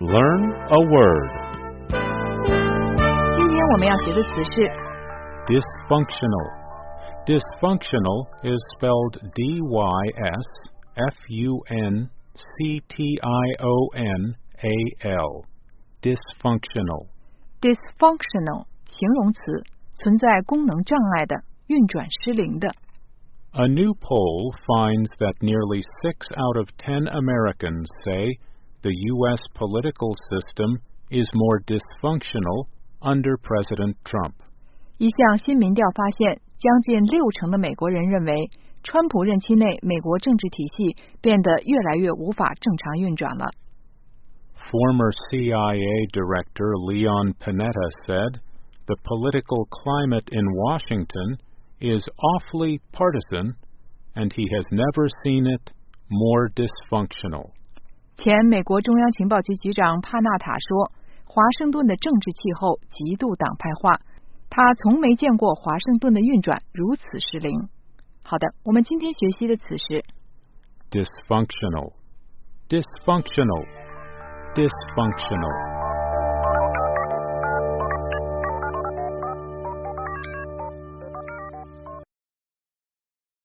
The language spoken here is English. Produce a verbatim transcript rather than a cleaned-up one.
Learn a word. 今天我们要学的词是 Dysfunctional. Dysfunctional is spelled D Y S F U N C T I O N A L. Dysfunctional. dysfunctional 形容词，存在功能障碍的，运转失灵的。 A new poll finds that nearly six out of ten Americans say the U S political system is more dysfunctional under President Trump. 一项新民调发现，将近六成的美国人认为，川普任期内美国政治体系变得越来越无法正常运转了。 Former C I A Director Leon Panetta said, the political climate in Washington is awfully partisan, and he has never seen it more dysfunctional. 前美国中央情报局局长帕纳塔说，华盛顿的政治气候极度党派化，他从没见过华盛顿的运转如此失灵。好的，我们今天学习的词是 Dysfunctional. Dysfunctional. Dysfunctional.